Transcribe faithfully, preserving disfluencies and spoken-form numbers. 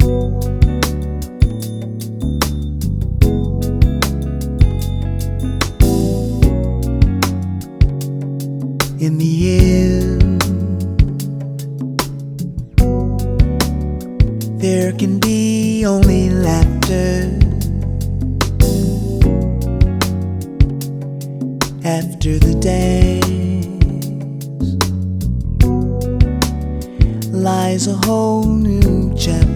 In the end, there can be only laughter after the dance. Lies a whole new chapter.